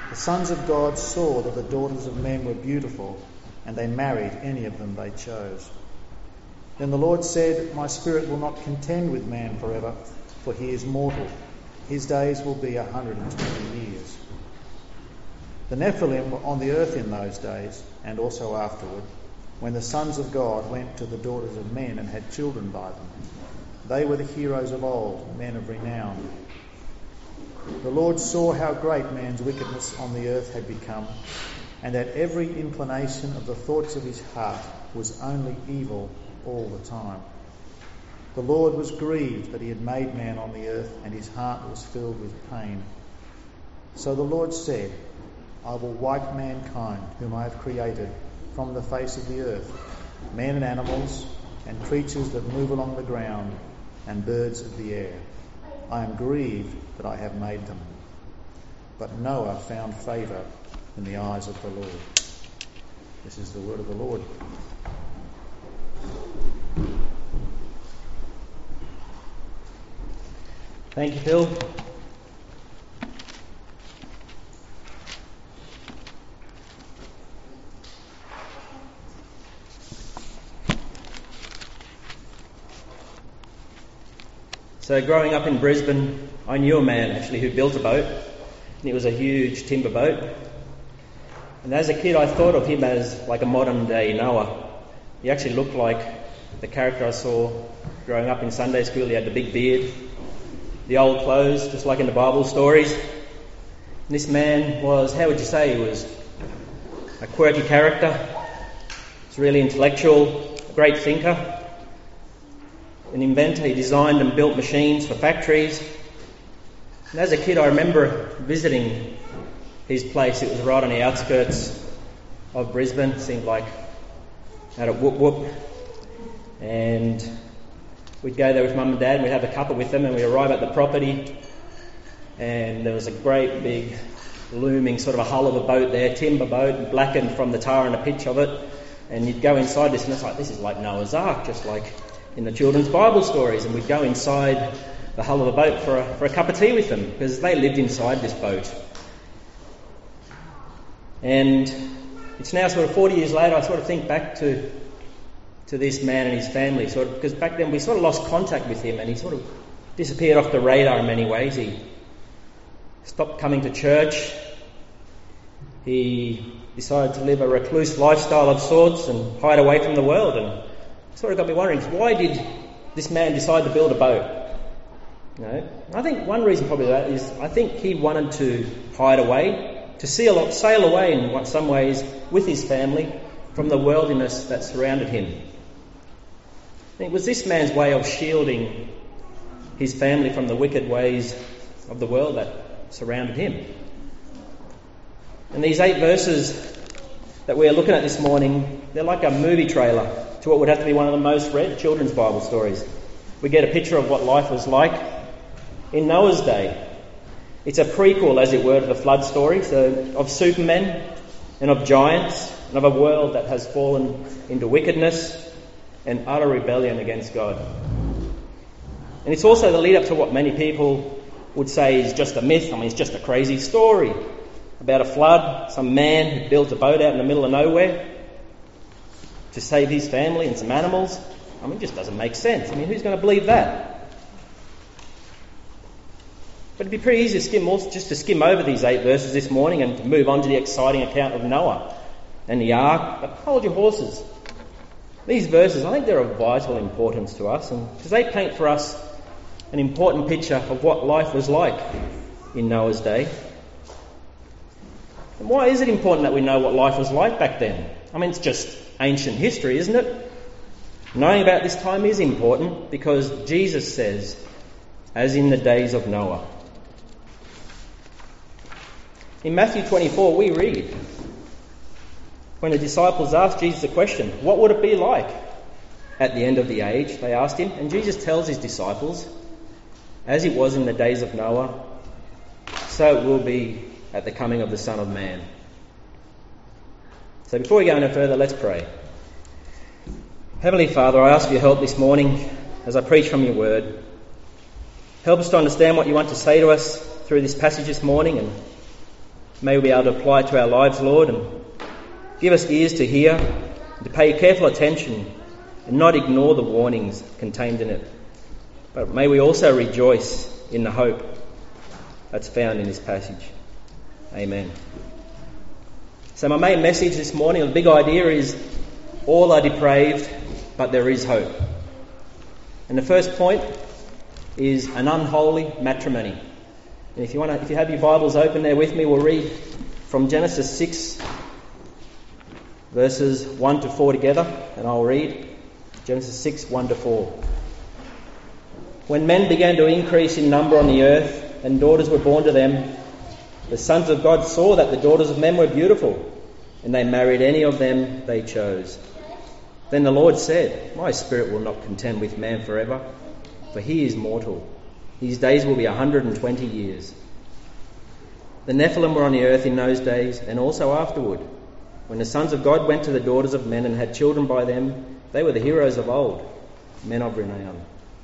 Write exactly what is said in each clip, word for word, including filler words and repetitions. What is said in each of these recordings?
The sons of God saw that the daughters of men were beautiful, and they married any of them they chose. Then the Lord said, My spirit will not contend with man forever, for he is mortal. His days will be a hundred and twenty years. The Nephilim were on the earth in those days, and also afterward, when the sons of God went to the daughters of men and had children by them. They were the heroes of old, men of renown. The Lord saw how great man's wickedness on the earth had become, and that every inclination of the thoughts of his heart was only evil all the time. The Lord was grieved that he had made man on the earth, and his heart was filled with pain. So the Lord said, I will wipe mankind, whom I have created, from the face of the earth, men and animals, and creatures that move along the ground, and birds of the air. I am grieved that I have made them. But Noah found favour in the eyes of the Lord. This is the word of the Lord. Thank you, Phil. So growing up in Brisbane, I knew a man actually who built a boat, and it was a huge timber boat. And as a kid I thought of him as like a modern day Noah. He actually looked like the character I saw growing up in Sunday school. He had the big beard, the old clothes, just like in the Bible stories. And this man was, how would you say, he was a quirky character. He was really intellectual, a great thinker. An inventor. He designed and built machines for factories. And as a kid I remember visiting his place. It was right on the outskirts of Brisbane. It seemed like out at Whoop Whoop. And we'd go there with Mum and Dad and we'd have a cuppa with them, and we'd arrive at the property and there was a great big looming sort of a hull of a boat there, timber boat, blackened from the tar and the pitch of it. And you'd go inside this and it's like, this is like Noah's Ark, just like in the children's Bible stories. And we'd go inside the hull of the boat for a, for a cup of tea with them, because they lived inside this boat. And it's now sort of forty years later, I sort of think back to to this man and his family, sort of, because back then we sort of lost contact with him and he sort of disappeared off the radar in many ways. He stopped coming to church. He decided to live a recluse lifestyle of sorts and hide away from the world. And sort of got me wondering, why did this man decide to build a boat? You know, I think one reason probably that is I think he wanted to hide away, to sail, sail away in some ways with his family from the worldliness that surrounded him. It was this man's way of shielding his family from the wicked ways of the world that surrounded him. And these eight verses that we are looking at this morning, they're like a movie trailer to what would have to be one of the most read children's Bible stories. We get a picture of what life was like in Noah's day. It's a prequel, as it were, to the flood story, so of supermen and of giants and of a world that has fallen into wickedness and utter rebellion against God. And it's also the lead up to what many people would say is just a myth. I mean, it's just a crazy story about a flood, some man who built a boat out in the middle of nowhere to save his family and some animals. I mean, it just doesn't make sense. I mean, who's going to believe that? But it'd be pretty easy to skim also, just to skim over these eight verses this morning and to move on to the exciting account of Noah and the ark. But hold your horses. These verses, I think they're of vital importance to us, and because they paint for us an important picture of what life was like in Noah's day. And why is it important that we know what life was like back then? I mean, it's just ancient history, isn't it? Knowing about this time is important because Jesus says, as in the days of Noah. In Matthew twenty-four, we read, when the disciples asked Jesus a question, what would it be like at the end of the age? They asked him, and Jesus tells his disciples, as it was in the days of Noah, so it will be at the coming of the Son of Man. So before we go any further, let's pray. Heavenly Father, I ask for your help this morning as I preach from your word. Help us to understand what you want to say to us through this passage this morning, and May we be able to apply it to our lives, Lord, and give us ears to hear, and to pay careful attention and not ignore the warnings contained in it. But may we also rejoice in the hope that's found in this passage. Amen. So my main message this morning, the big idea is all are depraved, but there is hope. And the first point is an unholy matrimony. And if you want to, if you have your Bibles open there with me, we'll read from Genesis six, verses one to four together, and I'll read Genesis six, one to four. When men began to increase in number on the earth, and daughters were born to them, the sons of God saw that the daughters of men were beautiful, and they married any of them they chose. Then the Lord said, "My spirit will not contend with man forever, for he is mortal. His days will be a hundred and twenty years." The Nephilim were on the earth in those days, and also afterward. When the sons of God went to the daughters of men and had children by them, they were the heroes of old, men of renown.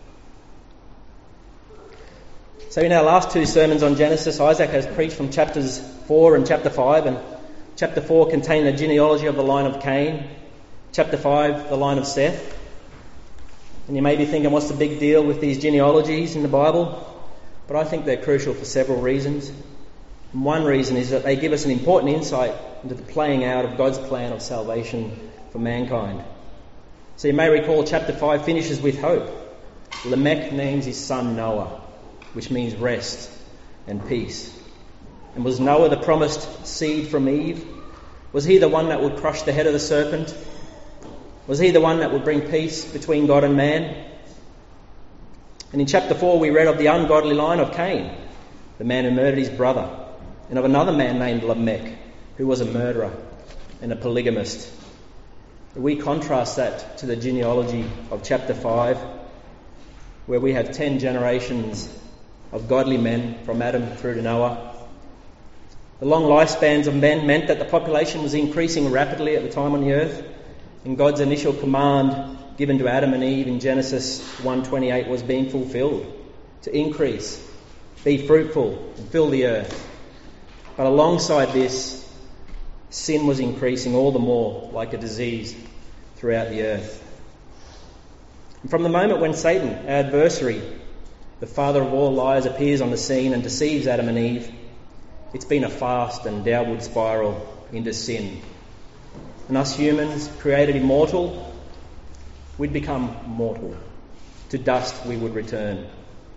So in our last two sermons on Genesis, Isaac has preached from chapters four and chapter five, and chapter four contained the genealogy of the line of Cain, chapter five the line of Seth. And you may be thinking, what's the big deal with these genealogies in the Bible? But I think they're crucial for several reasons. And one reason is that they give us an important insight into the playing out of God's plan of salvation for mankind. So you may recall chapter five finishes with hope. Lamech names his son Noah, which means rest and peace. And was Noah the promised seed from Eve? Was he the one that would crush the head of the serpent? Was he the one that would bring peace between God and man? And in chapter four we read of the ungodly line of Cain, the man who murdered his brother, and of another man named Lamech, who was a murderer and a polygamist. We contrast that to the genealogy of chapter five, where we have ten generations of godly men from Adam through to Noah. The long lifespans of men meant that the population was increasing rapidly at the time on the earth, and God's initial command given to Adam and Eve in Genesis one twenty-eight was being fulfilled, to increase, be fruitful, and fill the earth. But alongside this, sin was increasing all the more like a disease throughout the earth. And from the moment when Satan, our adversary, the father of all lies, appears on the scene and deceives Adam and Eve, it's been a fast and downward spiral into sin. And us humans, created immortal, we'd become mortal. To dust we would return.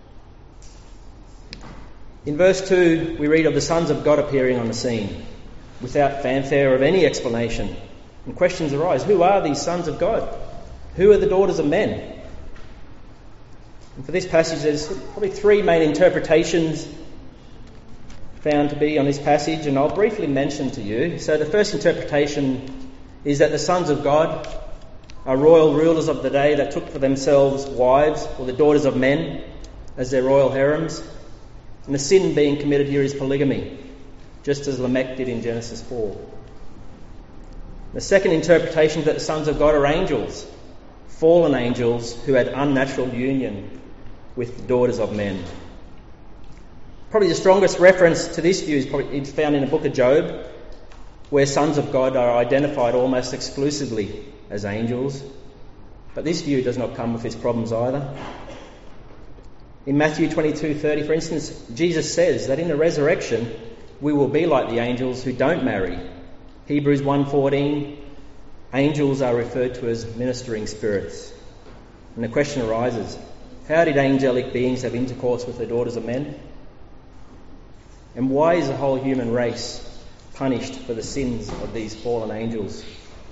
In verse two, we read of the sons of God appearing on the scene, without fanfare of any explanation. And questions arise. Who are these sons of God? Who are the daughters of men? And for this passage, there's probably three main interpretations found to be on this passage, and I'll briefly mention to you. So the first interpretation is that the sons of God are royal rulers of the day that took for themselves wives, or the daughters of men, as their royal harems. And the sin being committed here is polygamy, just as Lamech did in Genesis four. The second interpretation is that the sons of God are angels, fallen angels who had unnatural union with the daughters of men. Probably the strongest reference to this view is probably it's found in the book of Job, where sons of God are identified almost exclusively as angels. But this view does not come with its problems either. In Matthew twenty-two thirty, for instance, Jesus says that in the resurrection we will be like the angels who don't marry. Hebrews one fourteen, angels are referred to as ministering spirits. And the question arises, how did angelic beings have intercourse with the daughters of men? And why is the whole human race punished for the sins of these fallen angels?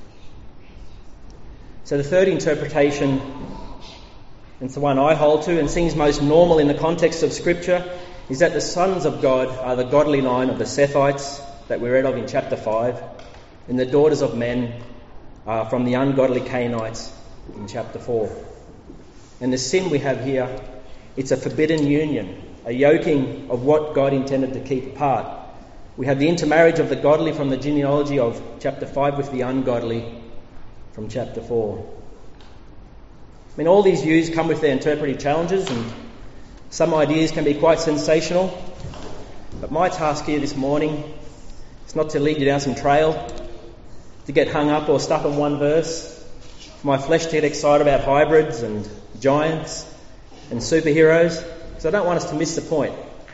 So the third interpretation, and it's the one I hold to and seems most normal in the context of Scripture, is that the sons of God are the godly line of the Sethites that we read of in chapter five, and the daughters of men are from the ungodly Cainites in chapter four. And the sin we have here, it's a forbidden union, a yoking of what God intended to keep apart. We have the intermarriage of the godly from the genealogy of chapter five with the ungodly from chapter four. I mean, all these views come with their interpretive challenges, and some ideas can be quite sensational. But my task here this morning It's not to lead you down some trail, to get hung up or stuck on one verse, for my flesh to get excited about hybrids and giants and superheroes, because I don't want us to miss the point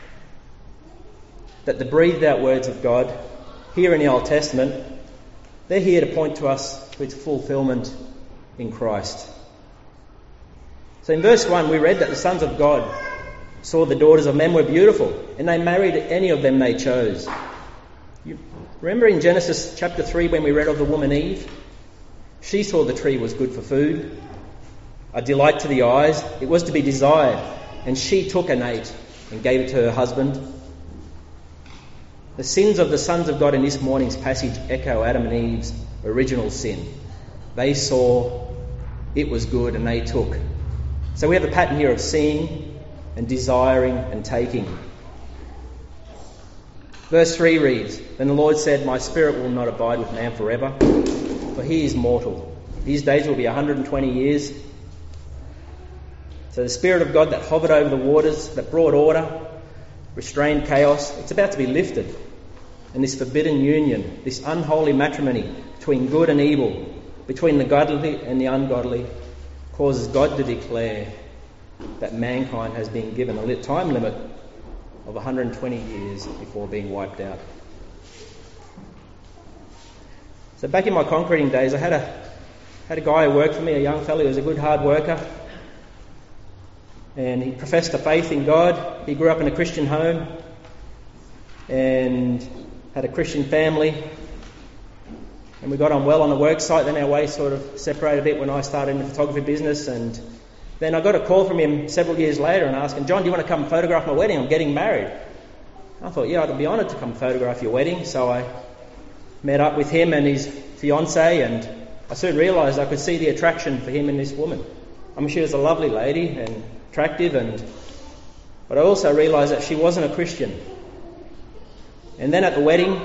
that the breathed out words of God here in the Old Testament, they're here to point to us to its fulfilment in Christ. So in verse one we read that the sons of God saw the daughters of men were beautiful, and they married any of them they chose. You remember in Genesis chapter three when we read of the woman Eve? She saw the tree was good for food, a delight to the eyes, it was to be desired, and she took and ate and gave it to her husband. The sins of the sons of God in this morning's passage echo Adam and Eve's original sin. They saw it was good and they took. So we have a pattern here of seeing and desiring and taking. Verse three reads, "Then the Lord said, My spirit will not abide with man forever, for he is mortal. His days will be one hundred twenty years. So the Spirit of God that hovered over the waters, that brought order, restrained chaos, it's about to be lifted. And this forbidden union, this unholy matrimony between good and evil, between the godly and the ungodly, causes God to declare that mankind has been given a time limit of one hundred twenty years before being wiped out. So back in my concreting days, I had a had a guy who worked for me, a young fellow who was a good hard worker, and he professed a faith in God. He grew up in a Christian home and had a Christian family, and we got on well on the work site. Then our ways sort of separated a bit when I started in the photography business, and then I got a call from him several years later and asking, "John, do you want to come photograph my wedding? I'm getting married." I thought, yeah, I'd be honoured to come photograph your wedding. So I met up with him and his fiancée, and I soon realised I could see the attraction for him and this woman. I mean, she was a lovely lady and attractive, and but I also realised that she wasn't a Christian. And then at the wedding,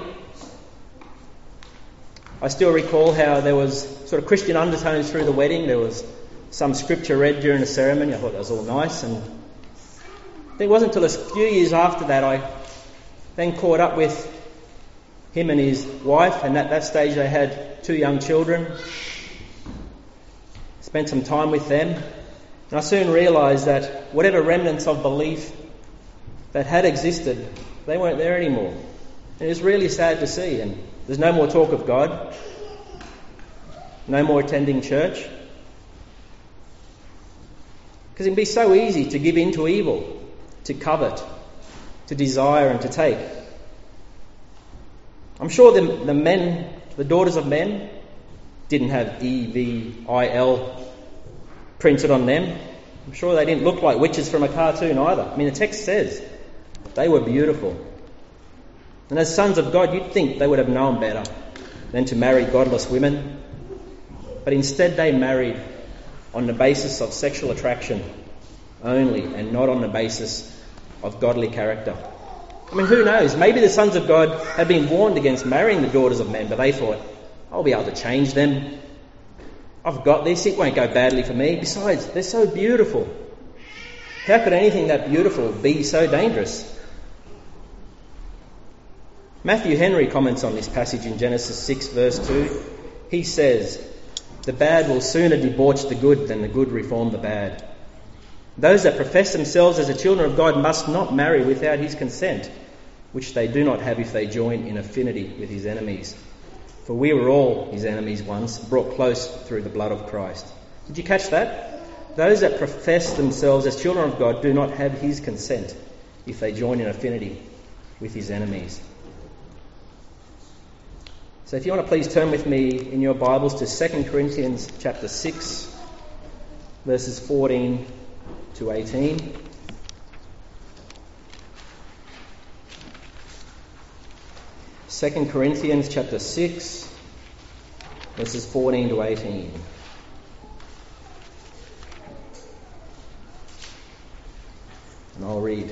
I still recall how there was sort of Christian undertones through the wedding. There was some scripture read during the ceremony. I thought that was all nice. And it wasn't until a few years after that I then caught up with him and his wife, and at that stage they had two young children. Spent some time with them, and I soon realised that whatever remnants of belief that had existed, they weren't there anymore. And it was really sad to see. And there's no more talk of God, no more attending church. Because it can be so easy to give in to evil, to covet, to desire and to take. I'm sure the, the men, the daughters of men, didn't have E V I L printed on them. I'm sure they didn't look like witches from a cartoon either. I mean, the text says they were beautiful. And as sons of God, you'd think they would have known better than to marry godless women. But instead they married on the basis of sexual attraction only, and not on the basis of godly character. I mean, who knows? Maybe the sons of God had been warned against marrying the daughters of men, but they thought, I'll be able to change them. I've got this, it won't go badly for me. Besides, they're so beautiful. How could anything that beautiful be so dangerous? Matthew Henry comments on this passage in Genesis six verse two. He says, "The bad will sooner debauch the good than the good reform the bad. Those that profess themselves as the children of God must not marry without his consent, which they do not have if they join in affinity with his enemies. For we were all his enemies once, brought close through the blood of Christ." Did you catch that? Those that profess themselves as children of God do not have his consent if they join in affinity with his enemies. So if you want to please turn with me in your Bibles to Second Corinthians chapter six, verses fourteen to eighteen. Second Corinthians chapter six, verses fourteen to eighteen. And I'll read.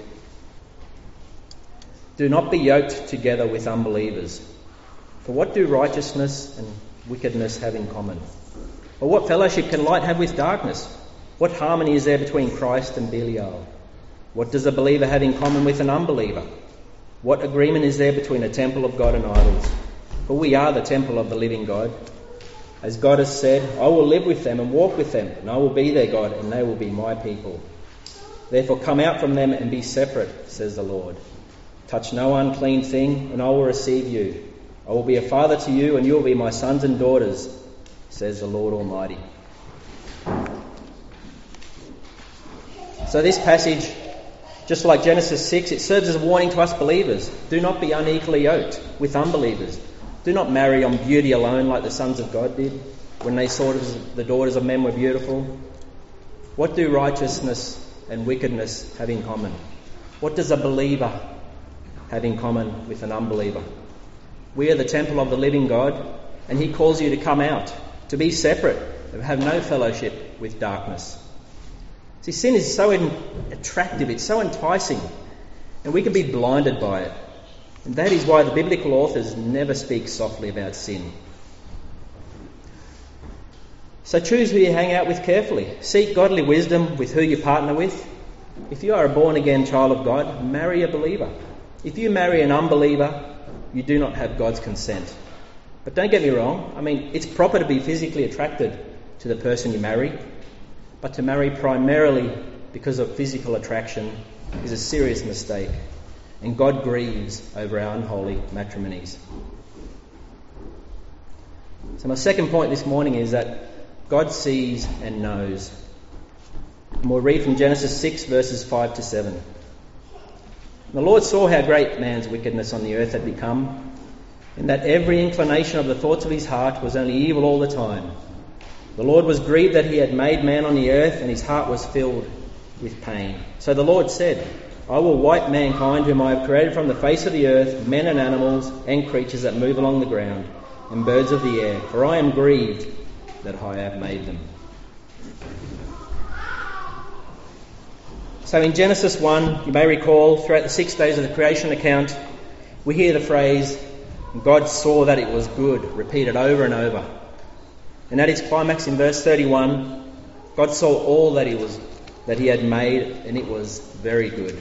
"Do not be yoked together with unbelievers. For what do righteousness and wickedness have in common? Or what fellowship can light have with darkness? What harmony is there between Christ and Belial? What does a believer have in common with an unbeliever? What agreement is there between a temple of God and idols? For we are the temple of the living God. As God has said, I will live with them and walk with them, and I will be their God, and they will be my people. Therefore come out from them and be separate, says the Lord. Touch no unclean thing, and I will receive you. I will be a father to you, and you will be my sons and daughters, says the Lord Almighty. So this passage, just like Genesis six, it serves as a warning to us believers. Do not be unequally yoked with unbelievers. Do not marry on beauty alone like the sons of God did when they saw the daughters of men were beautiful. What do righteousness and wickedness have in common? What does a believer have in common with an unbeliever? We are the temple of the living God, and he calls you to come out, to be separate, and have no fellowship with darkness. See, sin is so attractive, it's so enticing, and we can be blinded by it. And that is why the biblical authors never speak softly about sin. So choose who you hang out with carefully. Seek godly wisdom with who you partner with. If you are a born-again child of God, marry a believer. If you marry an unbeliever, you do not have God's consent. But don't get me wrong, I mean, it's proper to be physically attracted to the person you marry, but to marry primarily because of physical attraction is a serious mistake, and God grieves over our unholy matrimonies. So my second point this morning is that God sees and knows. And we'll read from Genesis six verses five to seven. The Lord saw how great man's wickedness on the earth had become, and that every inclination of the thoughts of his heart was only evil all the time. The Lord was grieved that he had made man on the earth, and his heart was filled with pain. So the Lord said, I will wipe mankind whom I have created from the face of the earth, men and animals and creatures that move along the ground, and birds of the air, for I am grieved that I have made them. So in Genesis one, you may recall, throughout the six days of the creation account, we hear the phrase, God saw that it was good, repeated over and over. And at its climax in verse thirty-one, God saw all that he was that he had made, and it was very good.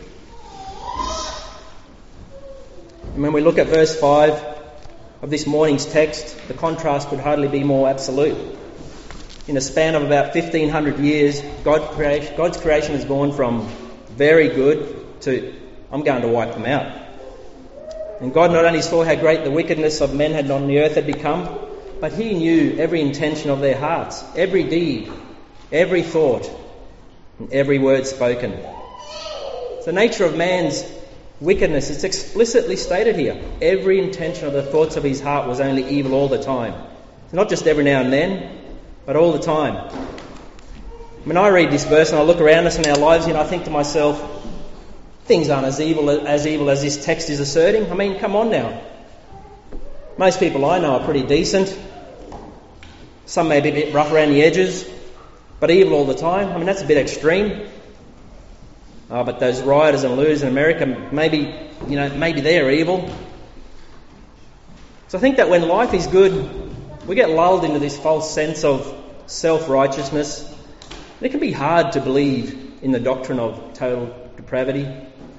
And when we look at verse five of this morning's text, the contrast could hardly be more absolute. In a span of about fifteen hundred years, God creation, God's creation has gone from very good to, I'm going to wipe them out. And God not only saw how great the wickedness of men had on the earth had become, but he knew every intention of their hearts, every deed, every thought, and every word spoken. The nature of man's wickedness, it's explicitly stated here. Every intention of the thoughts of his heart was only evil all the time. Not just every now and then, but all the time. When I read this verse and I look around us in our lives, you know, I think to myself, things aren't as evil as evil as this text is asserting. I mean, come on now. Most people I know are pretty decent. Some may be a bit rough around the edges, but evil all the time. I mean, that's a bit extreme. Oh, but those rioters and looters in America, maybe, you know, maybe they're evil. So I think that when life is good, we get lulled into this false sense of self-righteousness. It can be hard to believe in the doctrine of total depravity.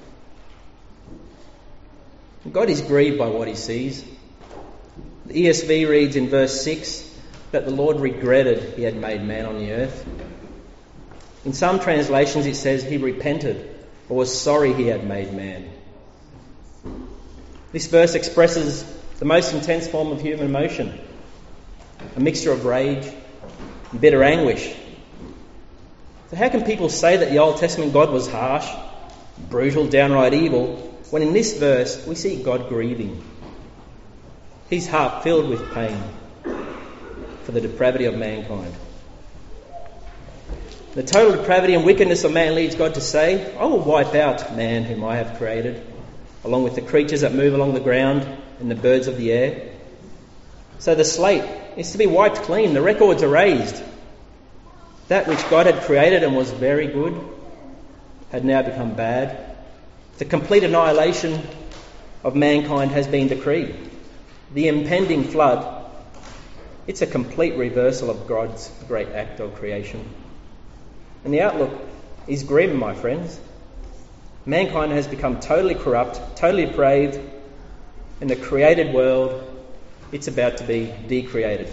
God is grieved by what he sees. The E S V reads in verse six that the Lord regretted he had made man on the earth. In some translations it says he repented or was sorry he had made man. This verse expresses the most intense form of human emotion, a mixture of rage and bitter anguish. So how can people say that the Old Testament God was harsh, brutal, downright evil, when in this verse we see God grieving, his heart filled with pain for the depravity of mankind? The total depravity and wickedness of man leads God to say, I will wipe out man whom I have created, along with the creatures that move along the ground and the birds of the air. So the slate is to be wiped clean. The records are erased. That which God had created and was very good had now become bad. The complete annihilation of mankind has been decreed. The impending flood, it's a complete reversal of God's great act of creation. And the outlook is grim, my friends. mankind has become totally corrupt, totally depraved, and the created world, it's about to be decreated.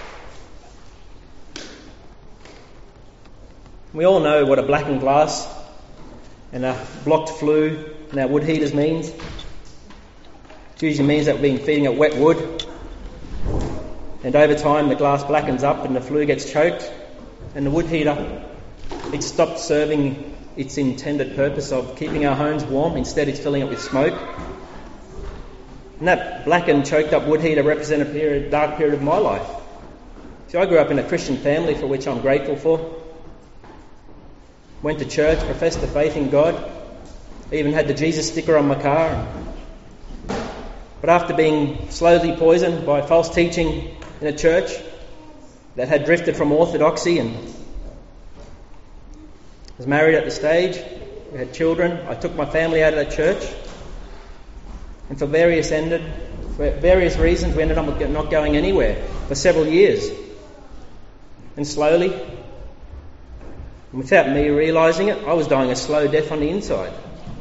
We all know what a blackened glass and a blocked flue in our wood heaters means. It usually means that we're being feeding it wet wood, and over time the glass blackens up and the flue gets choked, and the wood heater, it stopped serving its intended purpose of keeping our homes warm. Instead, it's filling it with smoke. And that blackened, choked up wood heater represents a period, dark period of my life. See, I grew up in a Christian family for which I'm grateful for. Went to church, professed the faith in God, even had the Jesus sticker on my car. But after being slowly poisoned by false teaching in a church that had drifted from orthodoxy, and was married at the stage, we had children, I took my family out of that church, and for various ended, for various reasons we ended up not going anywhere for several years. And slowly, without me realising it, I was dying a slow death on the inside.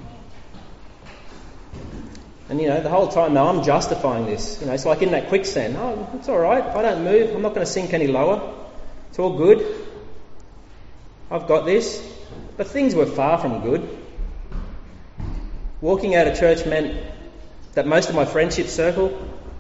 And you know, the whole time now I'm justifying this. You know, it's like in that quicksand. Oh, it's all right. If I don't move, I'm not going to sink any lower. It's all good. I've got this. But things were far from good. Walking out of church meant that most of my friendship circle,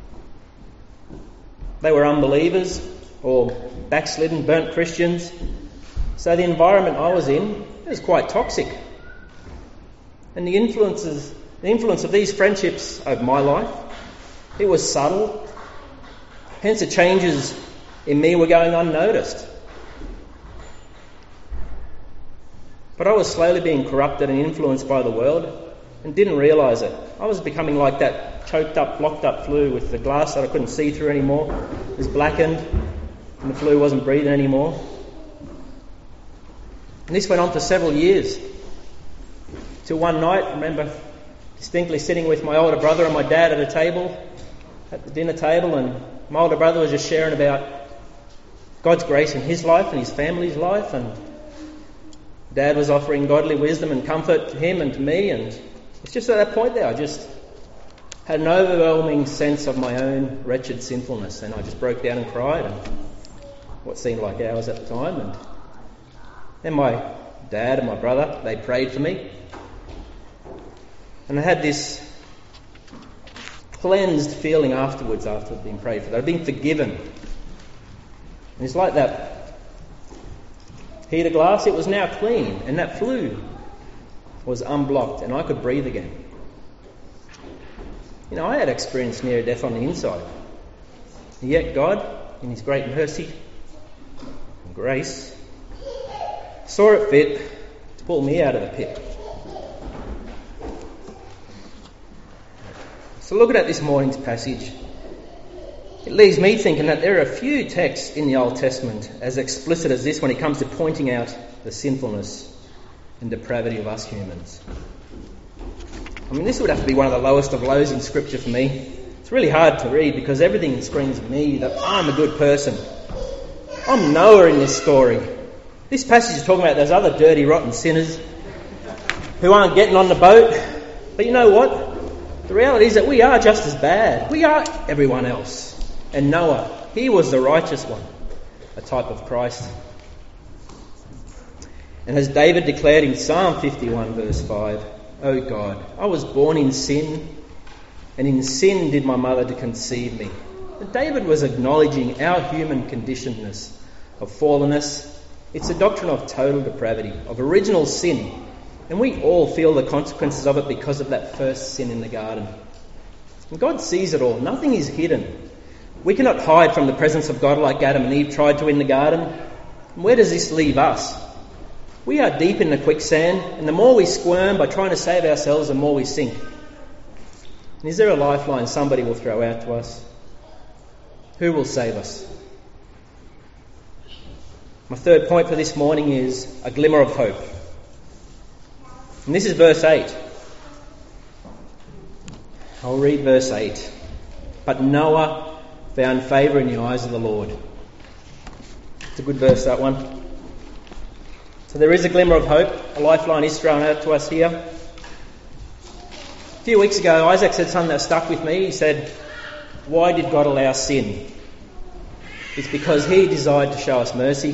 they were unbelievers or backslidden, burnt Christians. So the environment I was in, it was quite toxic. And the influences, the influence of these friendships over my life, it was subtle. Hence the changes in me were going unnoticed. But I was slowly being corrupted and influenced by the world and didn't realise it. I was becoming like that choked up, blocked up flue with the glass that I couldn't see through anymore. It was blackened and the flue wasn't breathing anymore. And this went on for several years. Till one night, I remember distinctly sitting with my older brother and my dad at a table, at the dinner table, and my older brother was just sharing about God's grace in his life and his family's life, and Dad was offering godly wisdom and comfort to him and to me, and it's just at that point there I just had an overwhelming sense of my own wretched sinfulness, and I just broke down and cried, and what seemed like hours at the time. And then my dad and my brother, they prayed for me, and I had this cleansed feeling afterwards after being prayed for. I'd been forgiven, and it's like that heater glass, it was now clean, and that flue was unblocked, and I could breathe again. You know, I had experienced near death on the inside, and yet God, in His great mercy and grace, saw it fit to pull me out of the pit. So looking at this morning's passage, it leaves me thinking that there are a few texts in the Old Testament as explicit as this when it comes to pointing out the sinfulness and depravity of us humans. I mean, this would have to be one of the lowest of lows in Scripture for me. It's really hard to read because everything screams at me that I'm a good person. I'm Noah in this story. This passage is talking about those other dirty, rotten sinners who aren't getting on the boat. But you know what? The reality is that we are just as bad. We are everyone else. And Noah, he was the righteous one, a type of Christ. And as David declared in Psalm fifty-one verse five, "O God, I was born in sin, and in sin did my mother to conceive me." But David was acknowledging our human conditionedness of fallenness. It's a doctrine of total depravity, of original sin. And we all feel the consequences of it because of that first sin in the garden. And God sees it all. Nothing is hidden. We cannot hide from the presence of God like Adam and Eve tried to in the garden. And where does this leave us? We are deep in the quicksand, and the more we squirm by trying to save ourselves, the more we sink. And is there a lifeline somebody will throw out to us? Who will save us? My third point for this morning is a glimmer of hope. And this is verse eight. I'll read verse eight. But Noah found favour in the eyes of the Lord. It's a good verse, that one. So there is a glimmer of hope. A lifeline is thrown out to us here. few weeks ago, Isaac said something that stuck with me. He said, "Why did God allow sin? It's because he desired to show us mercy."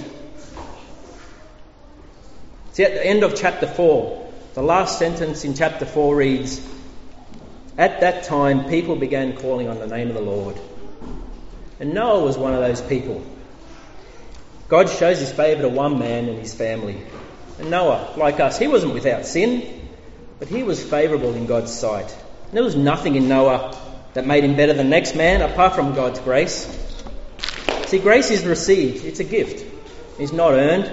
See, at the end of chapter four, the last sentence in chapter four reads, "At that time people began calling on the name of the Lord." And Noah was one of those people. God shows his favour to one man and his family. And Noah, like us, he wasn't without sin, but he was favourable in God's sight. And there was nothing in Noah that made him better than the next man apart from God's grace. See, grace is received. It's a gift. It's not earned.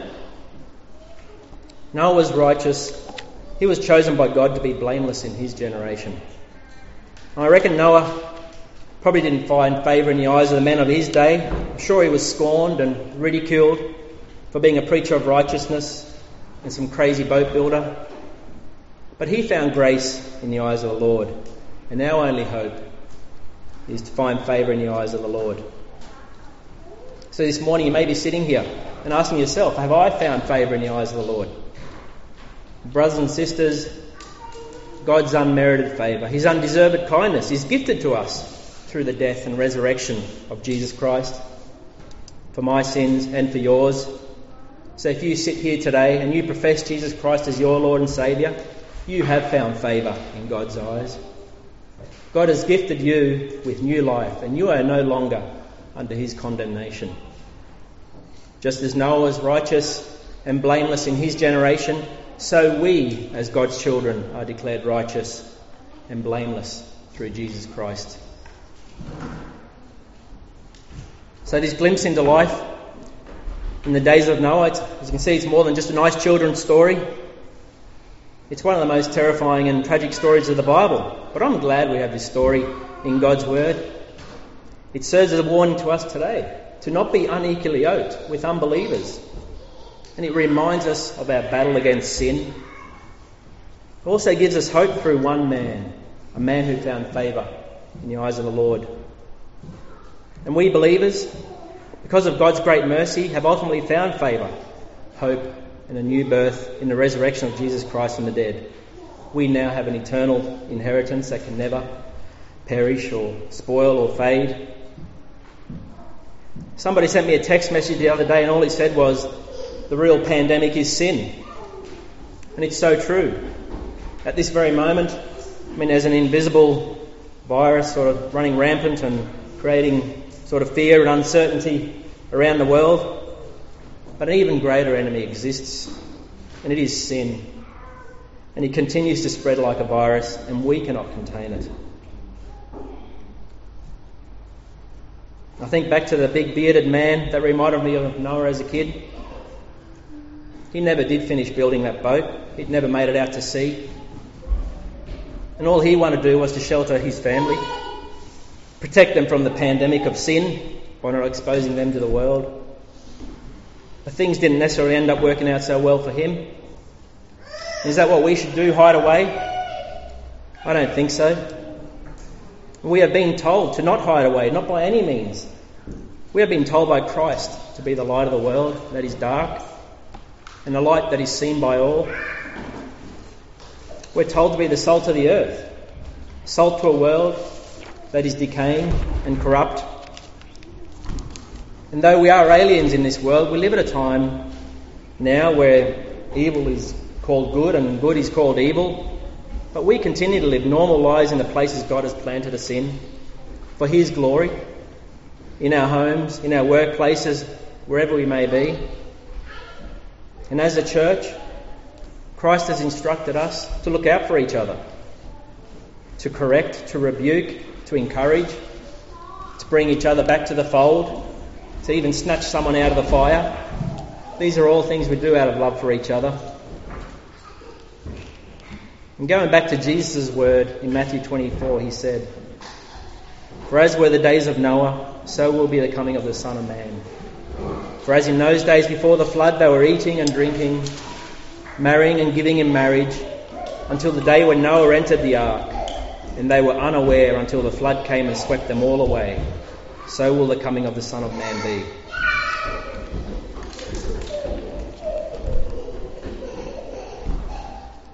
Noah was righteous. He was chosen by God to be blameless in his generation. I reckon Noah probably didn't find favour in the eyes of the men of his day. I'm sure he was scorned and ridiculed for being a preacher of righteousness and some crazy boat builder. But he found grace in the eyes of the Lord. And our only hope is to find favour in the eyes of the Lord. So this morning you may be sitting here and asking yourself, have I found favour in the eyes of the Lord? Brothers and sisters, God's unmerited favour, his undeserved kindness is gifted to us through the death and resurrection of Jesus Christ for my sins and for yours. So if you sit here today and you profess Jesus Christ as your Lord and Saviour, you have found favour in God's eyes. God has gifted you with new life and you are no longer under his condemnation. Just as Noah was righteous and blameless in his generation, so we, as God's children, are declared righteous and blameless through Jesus Christ. So this glimpse into life in the days of Noah, it's, as you can see, it's more than just a nice children's story. It's one of the most terrifying and tragic stories of the Bible. But I'm glad we have this story in God's Word. It serves as a warning to us today to not be unequally yoked with unbelievers. And it reminds us of our battle against sin. It also gives us hope through one man, a man who found favour in the eyes of the Lord. And we believers, because of God's great mercy, have ultimately found favour, hope and a new birth in the resurrection of Jesus Christ from the dead. We now have an eternal inheritance that can never perish or spoil or fade. Somebody sent me a text message the other day and all it said was, the real pandemic is sin. And it's so true. At this very moment, I mean, there's an invisible virus sort of running rampant and creating sort of fear and uncertainty around the world. But an even greater enemy exists, and it is sin. And it continues to spread like a virus, and we cannot contain it. I think back to the big bearded man that reminded me of Noah as a kid. He never did finish building that boat. He'd never made it out to sea. And all he wanted to do was to shelter his family, protect them from the pandemic of sin by not exposing them to the world. But things didn't necessarily end up working out so well for him. Is that what we should do, hide away? I don't think so. We have been told to not hide away, not by any means. We have been told by Christ to be the light of the world that is dark, and the light that is seen by all. We're told to be the salt of the earth, salt to a world that is decaying and corrupt. And though we are aliens in this world, we live at a time now where evil is called good and good is called evil. But we continue to live normal lives in the places God has planted us in for his glory, in our homes, in our workplaces, wherever we may be. And as a church, Christ has instructed us to look out for each other, to correct, to rebuke, to encourage, to bring each other back to the fold, to even snatch someone out of the fire. These are all things we do out of love for each other. And going back to Jesus' word in Matthew twenty-four, he said, "For as were the days of Noah, so will be the coming of the Son of Man. For as in those days before the flood they were eating and drinking, marrying and giving in marriage, until the day when Noah entered the ark, and they were unaware until the flood came and swept them all away, so will the coming of the Son of Man be."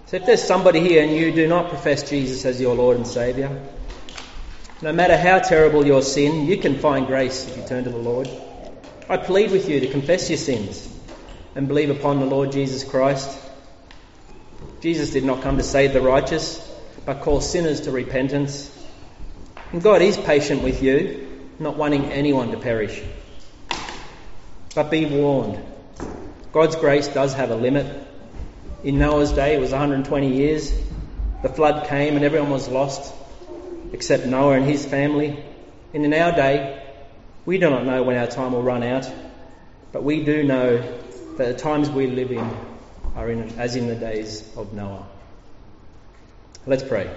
So if there's somebody here and you do not profess Jesus as your Lord and Saviour, no matter how terrible your sin, you can find grace if you turn to the Lord. I plead with you to confess your sins and believe upon the Lord Jesus Christ. Jesus did not come to save the righteous, but call sinners to repentance. And God is patient with you, not wanting anyone to perish. But be warned, God's grace does have a limit. In Noah's day, it was one hundred twenty years. The flood came and everyone was lost, except Noah and his family. And in our day, we do not know when our time will run out, but we do know that the times we live in are in, as in the days of Noah. Let's pray.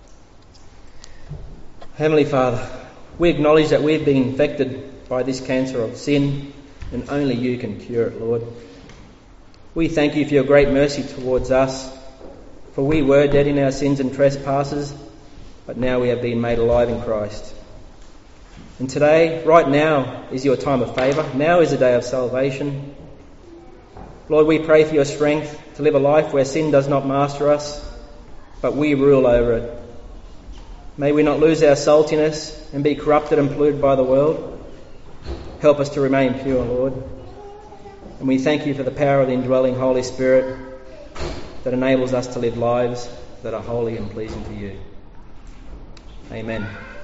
Heavenly Father, we acknowledge that we've been infected by this cancer of sin, and only you can cure it, Lord. We thank you for your great mercy towards us, for we were dead in our sins and trespasses, but now we have been made alive in Christ. And today, right now, is your time of favour. Now is the day of salvation. Lord, we pray for your strength to live a life where sin does not master us, but we rule over it. May we not lose our saltiness and be corrupted and polluted by the world. Help us to remain pure, Lord. And we thank you for the power of the indwelling Holy Spirit that enables us to live lives that are holy and pleasing to you. Amen.